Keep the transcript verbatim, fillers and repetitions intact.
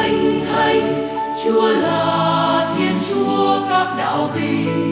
thánh thánh, Chúa là Thiên Chúa các đạo binh.